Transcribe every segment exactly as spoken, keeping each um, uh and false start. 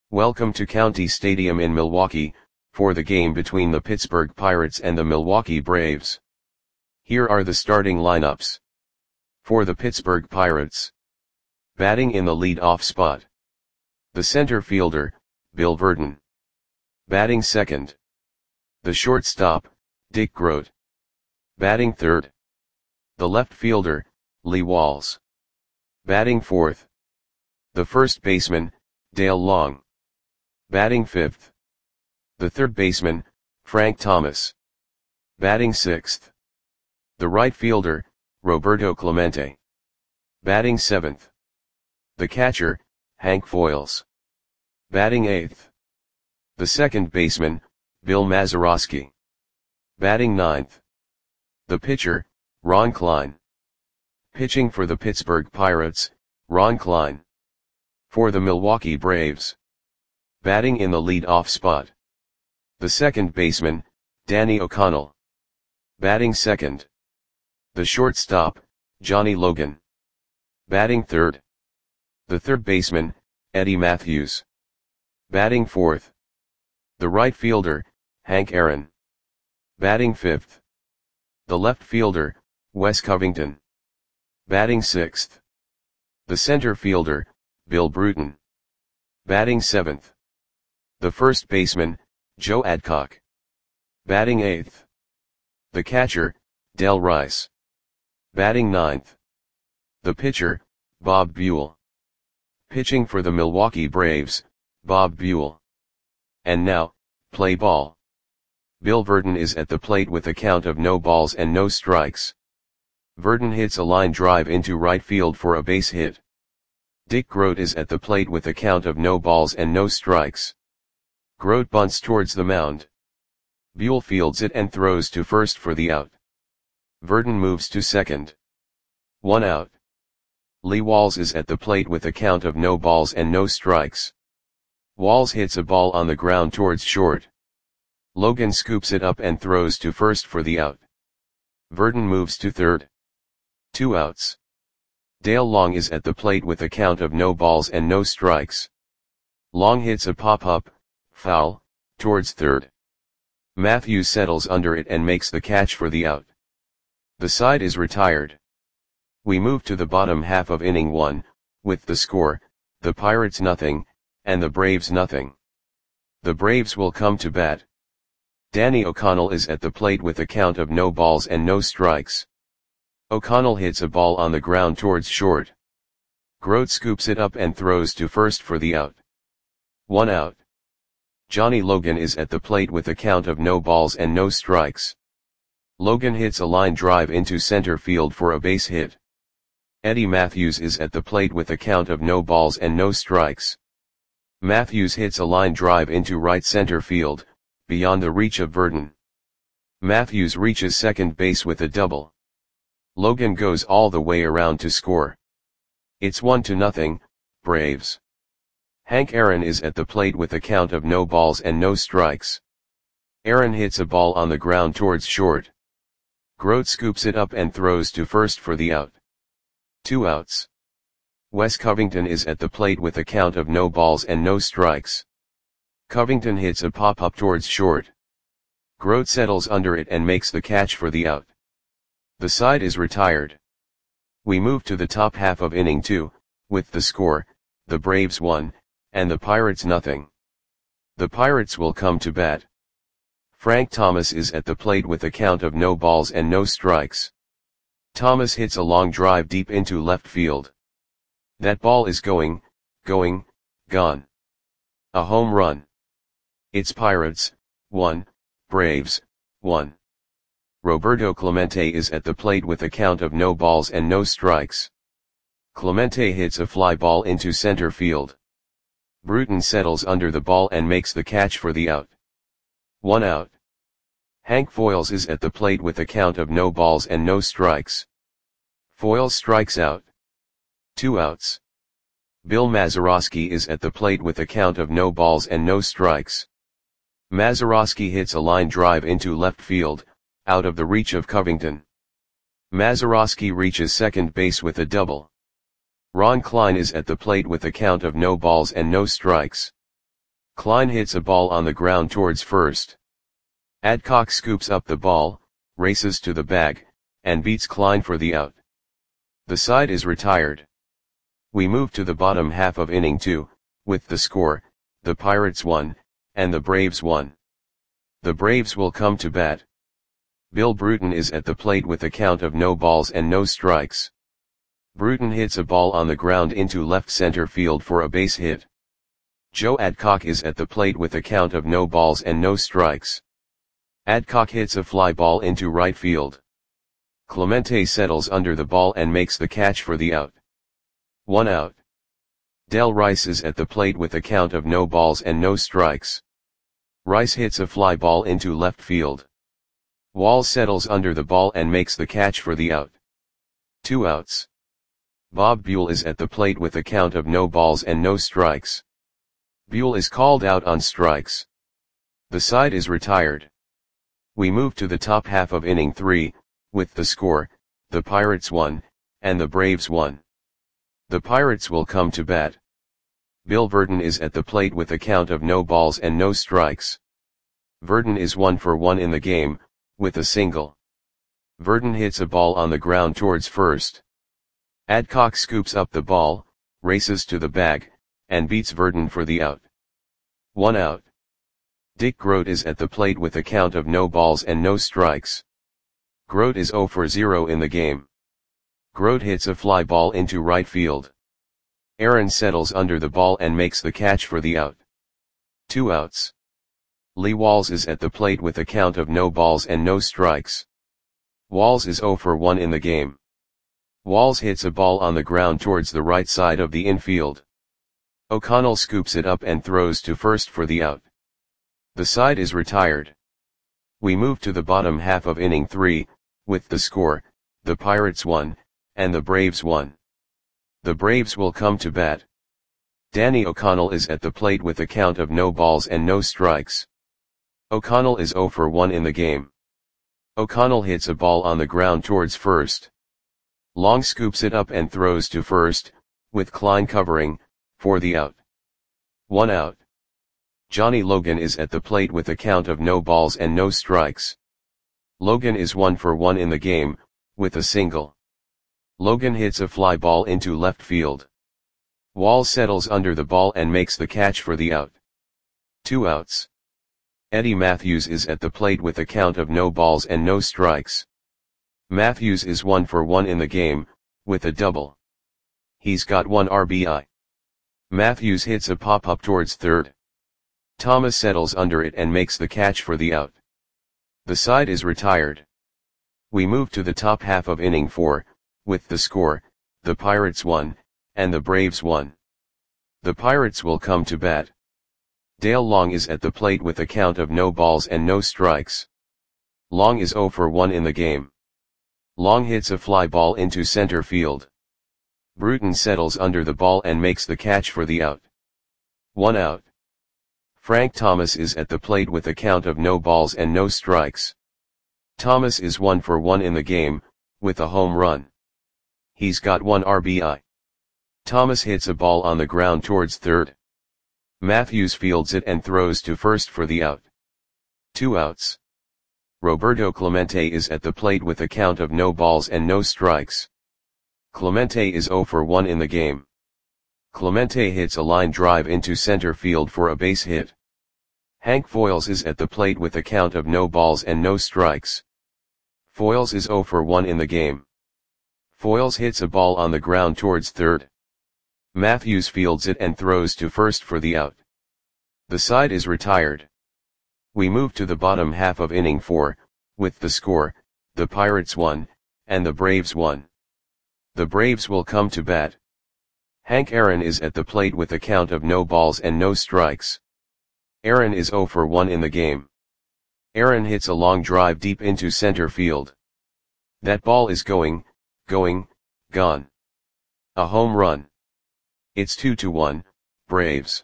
Welcome to County Stadium in Milwaukee, for the game between the Pittsburgh Pirates and the Milwaukee Braves. Here are the starting lineups. For the Pittsburgh Pirates. Batting in the lead-off spot. The center fielder, Bill Virdon. Batting second. The shortstop, Dick Groat. Batting third. The left fielder, Lee Walls. Batting fourth. The first baseman, Dale Long. Batting fifth. The third baseman, Frank Thomas. Batting sixth. The right fielder, Roberto Clemente. Batting seventh. The catcher, Hank Foils. Batting eighth. The second baseman, Bill Mazeroski. Batting ninth. The pitcher, Ron Klein. Pitching for the Pittsburgh Pirates, Ron Klein. For the Milwaukee Braves. Batting in the lead-off spot. The second baseman, Danny O'Connell. Batting second. The shortstop, Johnny Logan. Batting third. The third baseman, Eddie Matthews. Batting fourth. The right fielder, Hank Aaron. Batting fifth. The left fielder, Wes Covington. Batting sixth. The center fielder, Bill Bruton. Batting seventh. The first baseman, Joe Adcock. Batting eighth. The catcher, Del Rice. Batting ninth. The pitcher, Bob Buell. Pitching for the Milwaukee Braves, Bob Buell. And now, play ball. Bill Virdon is at the plate with a count of no balls and no strikes. Virdon hits a line drive into right field for a base hit. Dick Groat is at the plate with a count of no balls and no strikes. Groat bunts towards the mound. Buell fields it and throws to first for the out. Virdon moves to second. One out. Lee Walls is at the plate with a count of no balls and no strikes. Walls hits a ball on the ground towards short. Logan scoops it up and throws to first for the out. Virdon moves to third. Two outs. Dale Long is at the plate with a count of no balls and no strikes. Long hits a pop-up, foul, towards third. Matthews settles under it and makes the catch for the out. The side is retired. We move to the bottom half of inning one, with the score, the Pirates nothing, and the Braves nothing. The Braves will come to bat. Danny O'Connell is at the plate with a count of no balls and no strikes. O'Connell hits a ball on the ground towards short. Groat scoops it up and throws to first for the out. One out. Johnny Logan is at the plate with a count of no balls and no strikes. Logan hits a line drive into center field for a base hit. Eddie Matthews is at the plate with a count of no balls and no strikes. Matthews hits a line drive into right center field, beyond the reach of Virdon. Matthews reaches second base with a double. Logan goes all the way around to score. It's one to nothing, Braves. Hank Aaron is at the plate with a count of no balls and no strikes. Aaron hits a ball on the ground towards short. Groat scoops it up and throws to first for the out. Two outs. Wes Covington is at the plate with a count of no balls and no strikes. Covington hits a pop-up towards short. Groat settles under it and makes the catch for the out. The side is retired. We move to the top half of inning two, with the score, the Braves one, and the Pirates nothing. The Pirates will come to bat. Frank Thomas is at the plate with a count of no balls and no strikes. Thomas hits a long drive deep into left field. That ball is going, going, gone. A home run. It's Pirates, one, Braves, one. Roberto Clemente is at the plate with a count of no balls and no strikes. Clemente hits a fly ball into center field. Bruton settles under the ball and makes the catch for the out. One out. Hank Foils is at the plate with a count of no balls and no strikes. Foils strikes out. Two outs. Bill Mazeroski is at the plate with a count of no balls and no strikes. Mazeroski hits a line drive into left field, out of the reach of Covington. Mazeroski reaches second base with a double. Ron Klein is at the plate with a count of no balls and no strikes. Klein hits a ball on the ground towards first. Adcock scoops up the ball, races to the bag, and beats Klein for the out. The side is retired. We move to the bottom half of inning two, with the score, the Pirates won, and the Braves won. The Braves will come to bat. Bill Bruton is at the plate with a count of no balls and no strikes. Bruton hits a ball on the ground into left center field for a base hit. Joe Adcock is at the plate with a count of no balls and no strikes. Adcock hits a fly ball into right field. Clemente settles under the ball and makes the catch for the out. One out. Del Rice is at the plate with a count of no balls and no strikes. Rice hits a fly ball into left field. Walls settles under the ball and makes the catch for the out. Two outs. Bob Buell is at the plate with a count of no balls and no strikes. Buell is called out on strikes. The side is retired. We move to the top half of inning three, with the score, the Pirates won, and the Braves won. The Pirates will come to bat. Bill Verdon is at the plate with a count of no balls and no strikes. Verdon is one for one in the game, with a single. Verdon hits a ball on the ground towards first. Adcock scoops up the ball, races to the bag, and beats Verdon for the out. One out. Dick Grote is at the plate with a count of no balls and no strikes. Grote is zero for zero in the game. Grote hits a fly ball into right field. Aaron settles under the ball and makes the catch for the out. Two outs. Lee Walls is at the plate with a count of no balls and no strikes. Walls is zero for one in the game. Walls hits a ball on the ground towards the right side of the infield. O'Connell scoops it up and throws to first for the out. The side is retired. We move to the bottom half of inning three, with the score, the Pirates won, and the Braves won. The Braves will come to bat. Danny O'Connell is at the plate with a count of no balls and no strikes. O'Connell is zero for one in the game. O'Connell hits a ball on the ground towards first. Long scoops it up and throws to first, with Klein covering, for the out. One out. Johnny Logan is at the plate with a count of no balls and no strikes. Logan is one for one in the game, with a single. Logan hits a fly ball into left field. Walls settles under the ball and makes the catch for the out. Two outs. Eddie Matthews is at the plate with a count of no balls and no strikes. Matthews is one for one in the game, with a double. He's got one R B I. Matthews hits a pop-up towards third. Thomas settles under it and makes the catch for the out. The side is retired. We move to the top half of inning four, with the score, the Pirates won, and the Braves won. The Pirates will come to bat. Dale Long is at the plate with a count of no balls and no strikes. Long is zero for one in the game. Long hits a fly ball into center field. Bruton settles under the ball and makes the catch for the out. One out. Frank Thomas is at the plate with a count of no balls and no strikes. Thomas is one for one in the game, with a home run. He's got one R B I. Thomas hits a ball on the ground towards third. Matthews fields it and throws to first for the out. Two outs. Roberto Clemente is at the plate with a count of no balls and no strikes. Clemente is zero for one in the game. Clemente hits a line drive into center field for a base hit. Hank Foils is at the plate with a count of no balls and no strikes. Foils is zero for one in the game. Foils hits a ball on the ground towards third. Matthews fields it and throws to first for the out. The side is retired. We move to the bottom half of inning four, with the score, the Pirates won, and the Braves won. The Braves will come to bat. Hank Aaron is at the plate with a count of no balls and no strikes. Aaron is zero for one in the game. Aaron hits a long drive deep into center field. That ball is going, going, gone. A home run. It's two to one, Braves.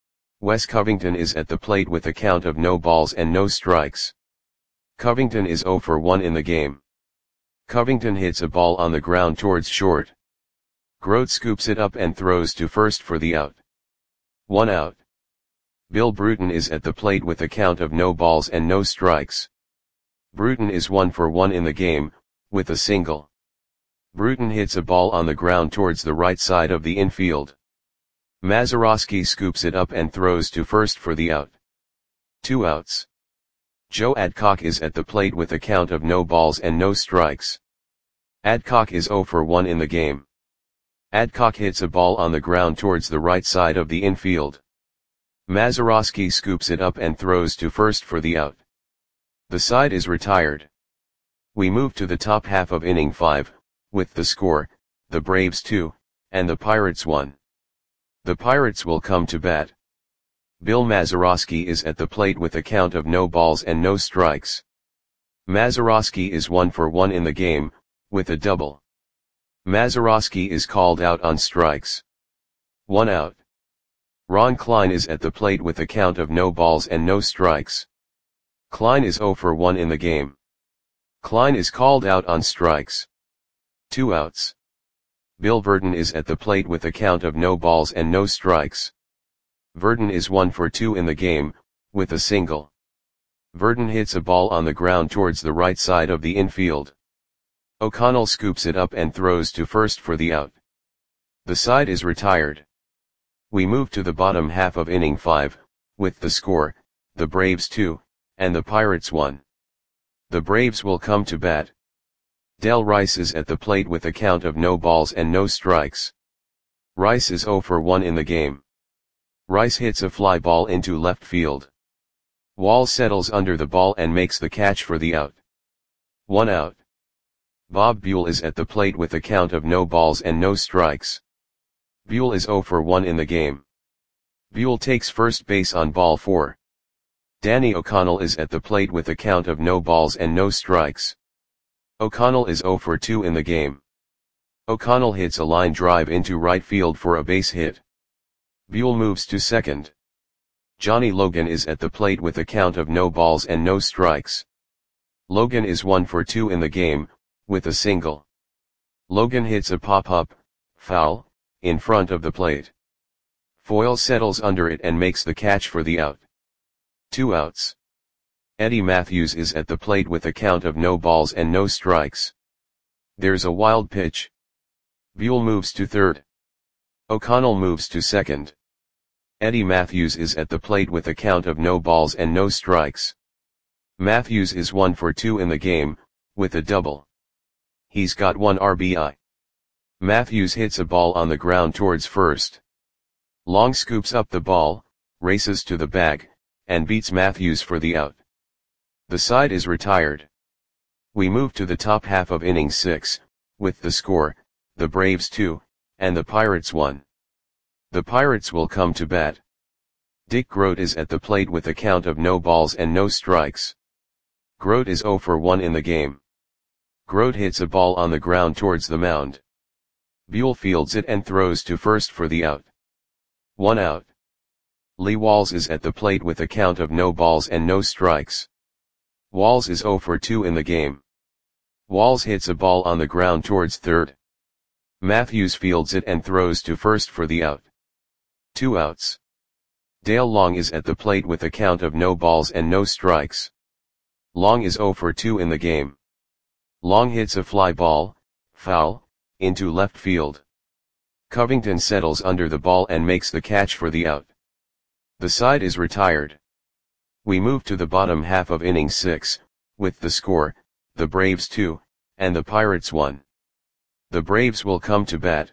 Wes Covington is at the plate with a count of no balls and no strikes. Covington is zero for one in the game. Covington hits a ball on the ground towards short. Grote scoops it up and throws to first for the out. One out. Bill Bruton is at the plate with a count of no balls and no strikes. Bruton is one for one in the game, with a single. Bruton hits a ball on the ground towards the right side of the infield. Mazeroski scoops it up and throws to first for the out. Two outs. Joe Adcock is at the plate with a count of no balls and no strikes. Adcock is zero for one in the game. Adcock hits a ball on the ground towards the right side of the infield. Mazeroski scoops it up and throws to first for the out. The side is retired. We move to the top half of inning five, with the score, the Braves two, and the Pirates one. The Pirates will come to bat. Bill Mazeroski is at the plate with a count of no balls and no strikes. Mazeroski is one for one in the game, with a double. Mazeroski is called out on strikes. One out. Ron Klein is at the plate with a count of no balls and no strikes. Klein is zero for one in the game. Klein is called out on strikes. Two outs. Bill Verdon is at the plate with a count of no balls and no strikes. Verdon is one for two in the game, with a single. Verdon hits a ball on the ground towards the right side of the infield. O'Connell scoops it up and throws to first for the out. The side is retired. We move to the bottom half of inning five, with the score, the Braves two, and the Pirates one. The Braves will come to bat. Del Rice is at the plate with a count of no balls and no strikes. Rice is zero for one in the game. Rice hits a fly ball into left field. Wall settles under the ball and makes the catch for the out. One out. Bob Buell is at the plate with a count of no balls and no strikes. Buell is zero for one in the game. Buell takes first base on ball four. Danny O'Connell is at the plate with a count of no balls and no strikes. O'Connell is zero for two in the game. O'Connell hits a line drive into right field for a base hit. Buell moves to second. Johnny Logan is at the plate with a count of no balls and no strikes. Logan is one for two in the game, with a single. Logan hits a pop-up, foul, in front of the plate. Foyle settles under it and makes the catch for the out. Two outs. Eddie Matthews is at the plate with a count of no balls and no strikes. There's a wild pitch. Buell moves to third. O'Connell moves to second. Eddie Matthews is at the plate with a count of no balls and no strikes. Matthews is one for two in the game, with a double. He's got one R B I. Matthews hits a ball on the ground towards first. Long scoops up the ball, races to the bag, and beats Matthews for the out. The side is retired. We move to the top half of inning six, with the score, the Braves two, and the Pirates one. The Pirates will come to bat. Dick Grote is at the plate with a count of no balls and no strikes. Grote is zero for one in the game. Grote hits a ball on the ground towards the mound. Buell fields it and throws to first for the out. One out. Lee Walls is at the plate with a count of no balls and no strikes. Walls is zero for two in the game. Walls hits a ball on the ground towards third. Matthews fields it and throws to first for the out. Two outs. Dale Long is at the plate with a count of no balls and no strikes. Long is zero for two in the game. Long hits a fly ball, foul, into left field. Covington settles under the ball and makes the catch for the out. The side is retired. We move to the bottom half of inning six, with the score, the Braves two, and the Pirates one. The Braves will come to bat.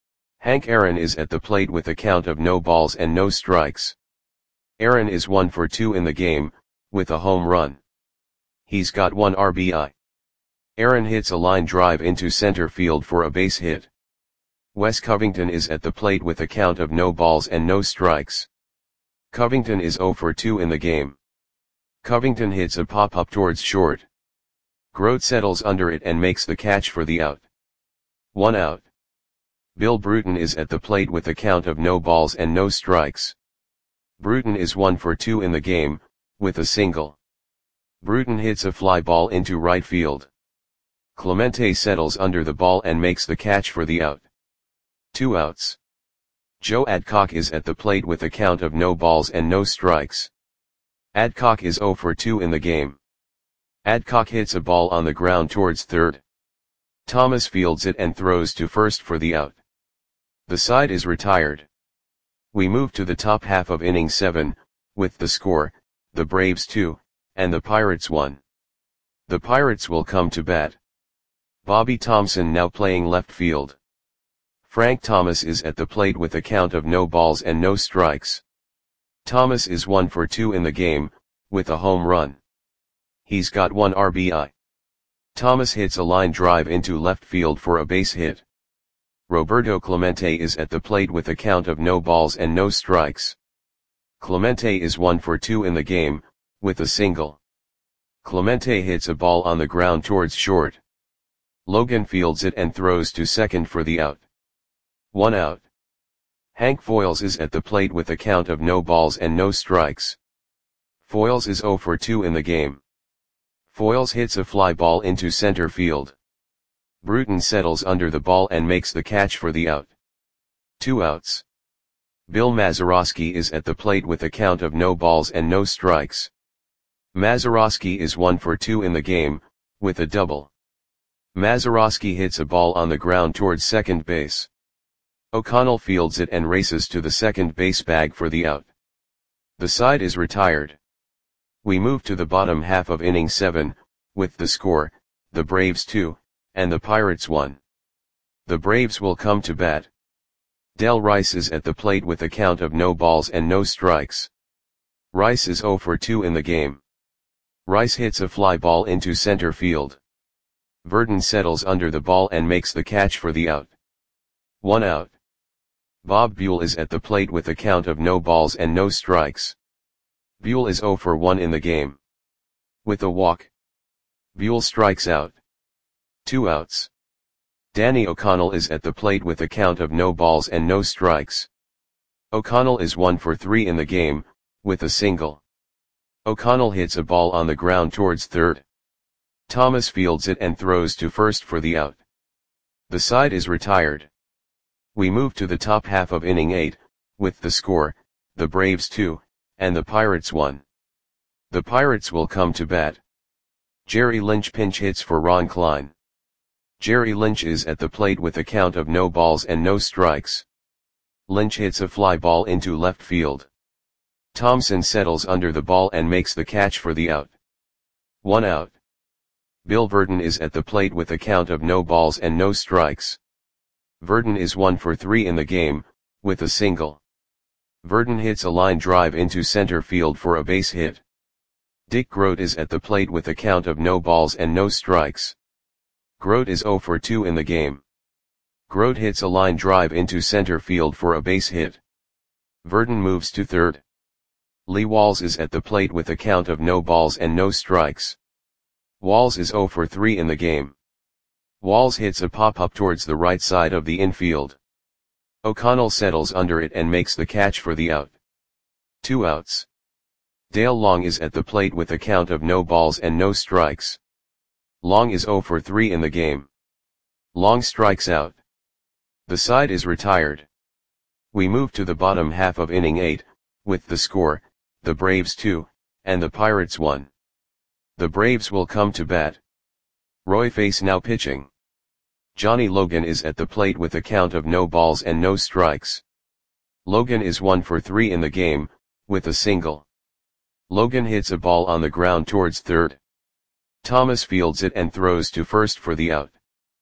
Hank Aaron is at the plate with a count of no balls and no strikes. Aaron is one for two in the game, with a home run. He's got one R B I. Aaron hits a line drive into center field for a base hit. Wes Covington is at the plate with a count of no balls and no strikes. Covington is zero for two in the game. Covington hits a pop-up towards short. Grote settles under it and makes the catch for the out. One out. Bill Bruton is at the plate with a count of no balls and no strikes. Bruton is one for two in the game, with a single. Bruton hits a fly ball into right field. Clemente settles under the ball and makes the catch for the out. Two outs. Joe Adcock is at the plate with a count of no balls and no strikes. Adcock is zero for two in the game. Adcock hits a ball on the ground towards third. Thomas fields it and throws to first for the out. The side is retired. We move to the top half of inning seven, with the score, the Braves two, and the Pirates one. The Pirates will come to bat. Bobby Thomson now playing left field. Frank Thomas is at the plate with a count of no balls and no strikes. Thomas is one for two in the game, with a home run. He's got one R B I. Thomas hits a line drive into left field for a base hit. Roberto Clemente is at the plate with a count of no balls and no strikes. Clemente is one for two in the game, with a single. Clemente hits a ball on the ground towards short. Logan fields it and throws to second for the out. One out. Hank Foils is at the plate with a count of no balls and no strikes. Foils is zero for two in the game. Foils hits a fly ball into center field. Bruton settles under the ball and makes the catch for the out. Two outs. Bill Mazeroski is at the plate with a count of no balls and no strikes. Mazeroski is one for two in the game, with a double. Mazeroski hits a ball on the ground towards second base. O'Connell fields it and races to the second base bag for the out. The side is retired. We move to the bottom half of inning seven, with the score, the Braves two, and the Pirates one. The Braves will come to bat. Del Rice is at the plate with a count of no balls and no strikes. Rice is zero for two in the game. Rice hits a fly ball into center field. Verdon settles under the ball and makes the catch for the out. One out. Bob Buell is at the plate with a count of no balls and no strikes. Buell is zero for one in the game. With a walk. Buell strikes out. Two outs. Danny O'Connell is at the plate with a count of no balls and no strikes. O'Connell is one for three in the game, with a single. O'Connell hits a ball on the ground towards third. Thomas fields it and throws to first for the out. The side is retired. We move to the top half of inning eight, with the score, the Braves two, and the Pirates one. The Pirates will come to bat. Jerry Lynch pinch hits for Ron Klein. Jerry Lynch is at the plate with a count of no balls and no strikes. Lynch hits a fly ball into left field. Thompson settles under the ball and makes the catch for the out. One out. Bill Verdon is at the plate with a count of no balls and no strikes. Verdon is one for three in the game, with a single. Verdon hits a line drive into center field for a base hit. Dick Grote is at the plate with a count of no balls and no strikes. Grote is zero for two in the game. Grote hits a line drive into center field for a base hit. Verdon moves to third. Lee Walls is at the plate with a count of no balls and no strikes. Walls is zero for three in the game. Walls hits a pop-up towards the right side of the infield. O'Connell settles under it and makes the catch for the out. Two outs. Dale Long is at the plate with a count of no balls and no strikes. Long is zero for three in the game. Long strikes out. The side is retired. We move to the bottom half of inning eight, with the score, the Braves two, and the Pirates one. The Braves will come to bat. Roy Face now pitching. Johnny Logan is at the plate with a count of no balls and no strikes. Logan is one for three in the game, with a single. Logan hits a ball on the ground towards third. Thomas fields it and throws to first for the out.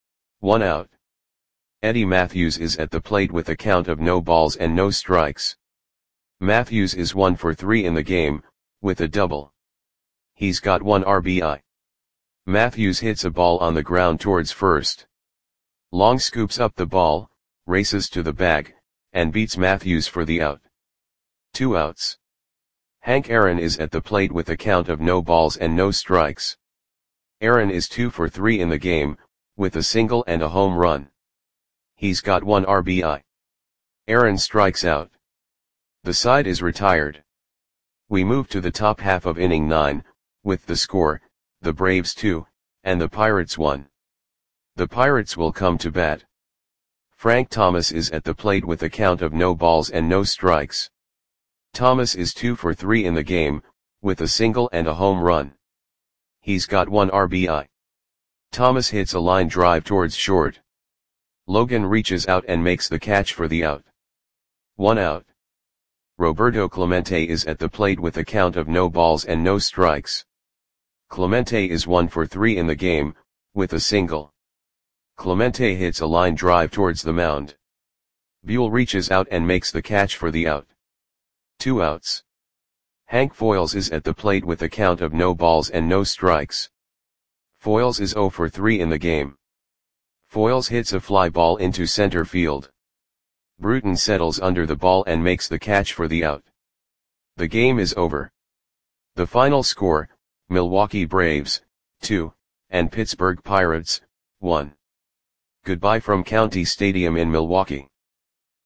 One out. Eddie Matthews is at the plate with a count of no balls and no strikes. Matthews is one for three in the game, with a double. He's got one R B I. Matthews hits a ball on the ground towards first. Long scoops up the ball, races to the bag, and beats Matthews for the out. Two outs. Hank Aaron is at the plate with a count of no balls and no strikes. Aaron is two for three in the game, with a single and a home run. He's got one R B I. Aaron strikes out. The side is retired. We move to the top half of inning nine, with the score, the Braves two, and the Pirates one. The Pirates will come to bat. Frank Thomas is at the plate with a count of no balls and no strikes. Thomas is two for three in the game, with a single and a home run. He's got one R B I. Thomas hits a line drive towards short. Logan reaches out and makes the catch for the out. One out. Roberto Clemente is at the plate with a count of no balls and no strikes. Clemente is one for three in the game, with a single. Clemente hits a line drive towards the mound. Buell reaches out and makes the catch for the out. Two outs. Hank Foils is at the plate with a count of no balls and no strikes. Foils is zero for three in the game. Foils hits a fly ball into center field. Bruton settles under the ball and makes the catch for the out. The game is over. The final score, Milwaukee Braves, two, and Pittsburgh Pirates, one. Goodbye from County Stadium in Milwaukee.